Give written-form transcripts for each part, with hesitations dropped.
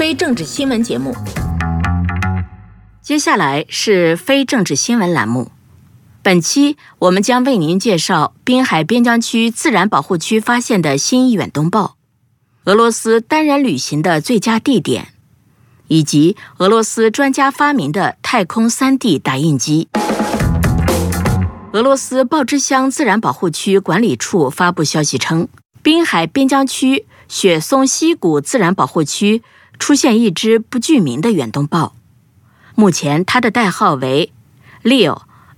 非政治新闻节目。 接下来是非政治新闻栏目。本期我们将为您介绍滨海边疆区自然保护区发现的新远东豹，俄罗斯单人旅行的最佳地点，以及俄罗斯专家发明的太空 3D 打印机。俄罗斯鲍支乡自然保护区管理处发布消息称，滨海边疆区雪松溪谷自然保护区出现一只不具名的远东豹，目前它的代号为 Leo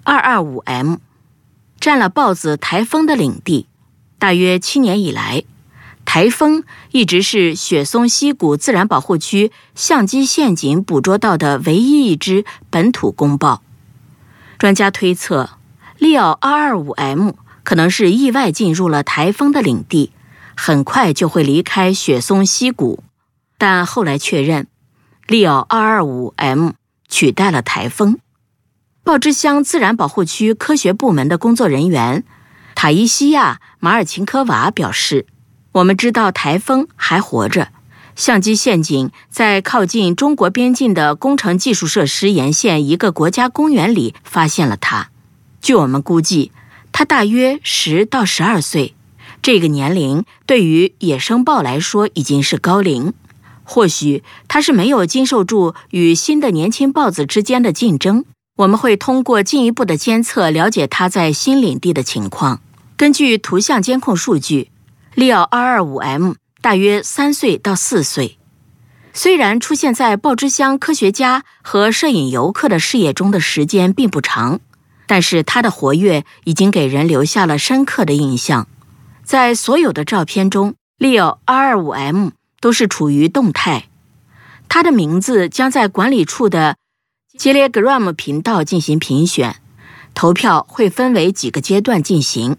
225M， 占了豹子台风的领地。大约7年以来，台风一直是雪松溪谷自然保护区相机陷阱捕捉到的唯一一只本土公豹。专家推测Leo 225M 可能是意外进入了台风的领地，很快就会离开雪松溪谷，但后来确认 Leo 225M 取代了台风。鲍支乡自然保护区科学部门的工作人员塔伊西亚·马尔琴科娃表示，我们知道台风还活着，相机陷阱在靠近中国边境的工程技术设施沿线一个国家公园里发现了它。据我们估计，它大约10到12岁，这个年龄对于野生豹来说已经是高龄。或许它是没有经受住与新的年轻豹子之间的竞争。我们会通过进一步的监测了解它在新领地的情况。根据图像监控数据，Leo 225M 大约3岁到4岁。虽然出现在鲍支乡科学家和摄影游客的视野中的时间并不长，但是它的活跃已经给人留下了深刻的印象。在所有的照片中 ，Leo 225M 都是处于动态。它的名字将在管理处的 Telegram 频道进行评选，投票会分为几个阶段进行。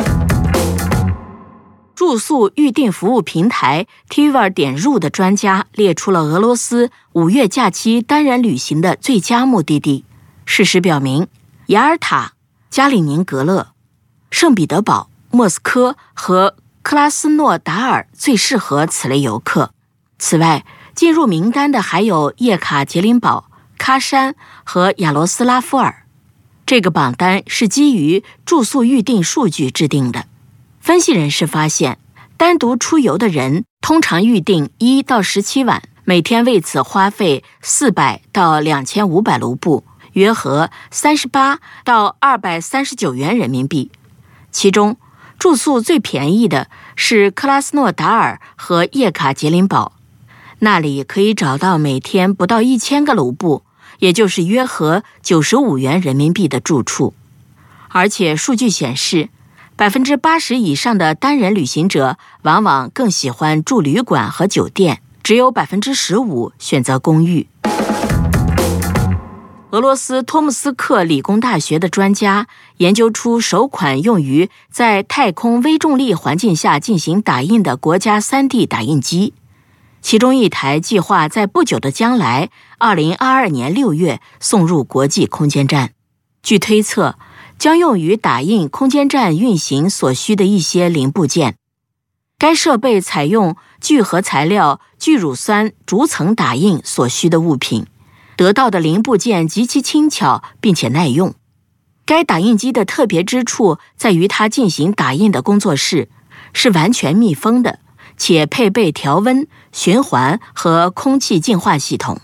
住宿预订服务平台 Tver.ru 的专家列出了俄罗斯5月假期单人旅行的最佳目的地。事实表明，雅尔塔、加里宁格勒、圣彼得堡、莫斯科和克拉斯诺达尔最适合此类游客。此外，进入名单的还有叶卡捷琳堡、喀山和亚罗斯拉夫尔。这个榜单是基于住宿预订数据制定的。分析人士发现，单独出游的人通常预订1到17晚，每天为此花费400到2500卢布，约合38到239元人民币。其中，住宿最便宜的是克拉斯诺达尔和叶卡捷琳堡，那里可以找到每天不到1000个卢布，也就是约合95元人民币的住处。而且数据显示，80%以上的单人旅行者往往更喜欢住旅馆和酒店，只有15%选择公寓。俄罗斯托木斯克理工大学的专家研究出首款用于在太空微重力环境下进行打印的国家 3D 打印机，其中一台计划在不久的将来2022年6月送入国际空间站。据推测，将用于打印空间站运行所需的一些零部件。该设备采用聚合材料聚乳酸逐层打印所需的物品，得到的零部件极其轻巧并且耐用。该打印机的特别之处在于它进行打印的工作室是完全密封的，且配备调温、循环和空气净化系统。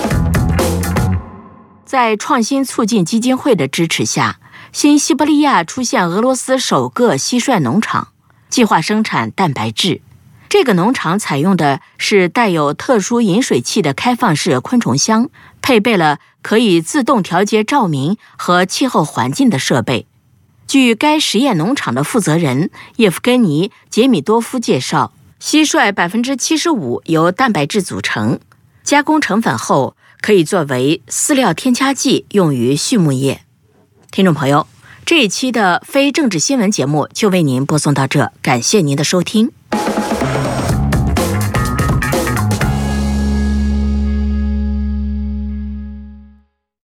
在创新促进基金会的支持下，新西伯利亚出现俄罗斯首个蟋蟀农场，计划生产蛋白质。这个农场采用的是带有特殊饮水器的开放式昆虫箱，配备了可以自动调节照明和气候环境的设备。据该实验农场的负责人叶夫根尼·杰米多夫介绍，蟋蟀 75% 由蛋白质组成，加工成粉后可以作为饲料添加剂用于畜牧业。听众朋友，这一期的非政治新闻节目就为您播送到这，感谢您的收听。